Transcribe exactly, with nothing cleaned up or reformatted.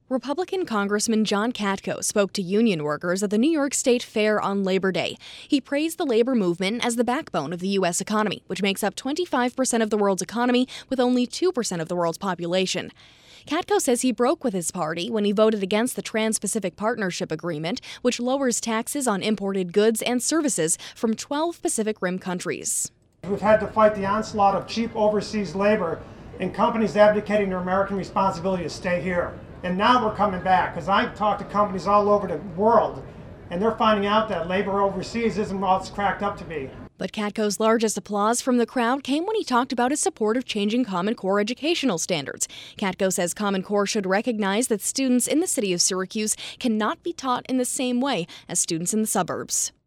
Republican Congressman John Katko spoke to union workers at the New York State Fair on Labor Day. He praised the labor movement as the backbone of the U S economy, which makes up twenty-five percent of the world's economy with only two percent of the world's population. Katko says he broke with his party when he voted against the Trans-Pacific Partnership Agreement, which lowers taxes on imported goods and services from twelve Pacific Rim countries. We've had to fight the onslaught of cheap overseas labor and companies abdicating their American responsibility to stay here. And now we're coming back, because I've talked to companies all over the world, and they're finding out that labor overseas isn't all it's cracked up to be. But Katko's largest applause from the crowd came when he talked about his support of changing Common Core educational standards. Katko says Common Core should recognize that students in the city of Syracuse cannot be taught in the same way as students in the suburbs.